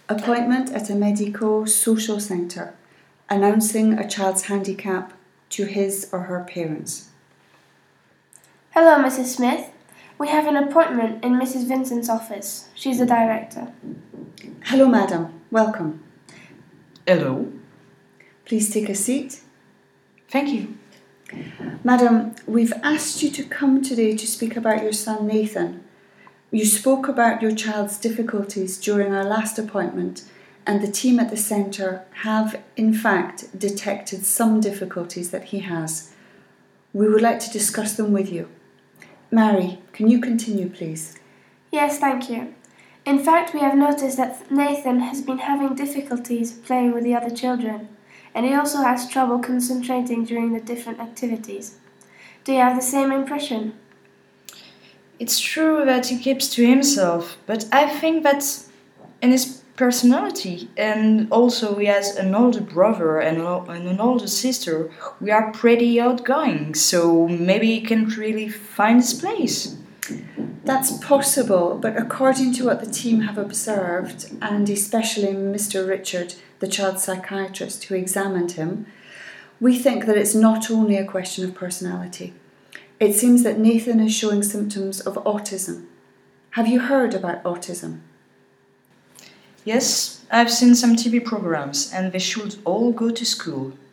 Appointment at a medico-social centre, announcing a child's handicap to his or her parents. Hello, Mrs. Smith. We have an appointment in Mrs. Vincent's office. She's the director. Hello, madam. Welcome. Hello. Please take a seat. Thank you. Madam, we've asked you to come today to speak about your son Nathan. You spoke about your child's difficulties during our last appointment, and the team at the centre have, in fact, detected some difficulties that he has. We would like to discuss them with you. Mary, can you continue, please? Yes, thank you. In fact, we have noticed that Nathan has been having difficulties playing with the other children, and he also has trouble concentrating during the different activities. Do you have the same impression? It's true that he keeps to himself, but I think that in his personality, and also he has an older brother and an older sister, we are pretty outgoing, so maybe he can't really find his place. That's possible, but according to what the team have observed, and especially Mr. Richard, the child psychiatrist who examined him, we think that it's not only a question of personality. It seems that Nathan is showing symptoms of autism. Have you heard about autism? Yes, I've seen some TV programs, and they should all go to school.